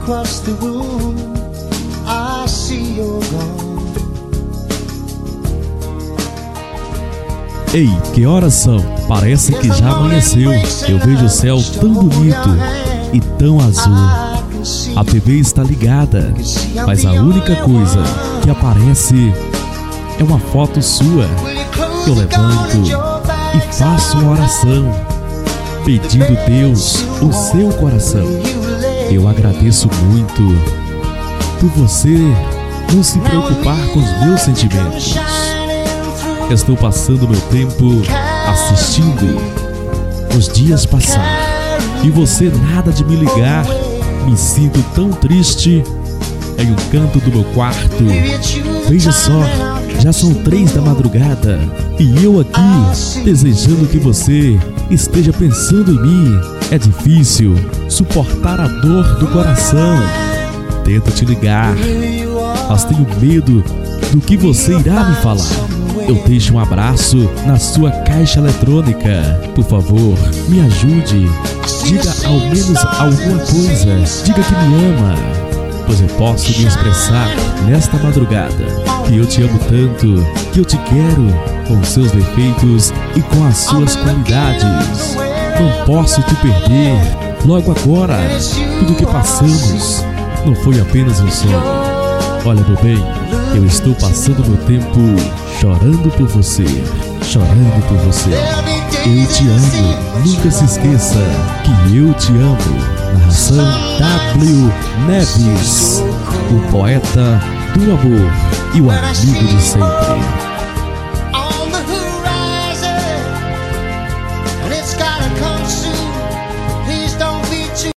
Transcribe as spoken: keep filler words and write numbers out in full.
across the room, I see you're gone. Ei, que horas são? Parece que já amanheceu. Eu vejo o céu tão bonito e tão azul. A T V está ligada, mas a única coisa que aparece é uma foto sua. Eu levanto e faço uma oração, pedindo a Deus o seu coração. Eu agradeço muito por você não se preocupar com os meus sentimentos. Estou passando meu tempo assistindo os dias passar e você nada de me ligar. Me sinto tão triste em um canto do meu quarto. Veja só, já são três da madrugada e eu aqui desejando que você esteja pensando em mim. É difícil suportar a dor do coração. Tento te ligar, mas tenho medo do que você irá me falar. Eu deixo um abraço na sua caixa eletrônica. Por favor, me ajude. Diga ao menos alguma coisa. Diga que me ama, pois eu posso me expressar nesta madrugada que eu te amo tanto, que eu te quero com os seus defeitos e com as suas qualidades. Não posso te perder. Logo agora, tudo que passamos não foi apenas um sonho. Olha, meu bem, eu estou passando meu tempo chorando por você, chorando por você. Eu te amo, nunca se esqueça que eu te amo. Narração W. Neves, o poeta do amor e o amigo de sempre.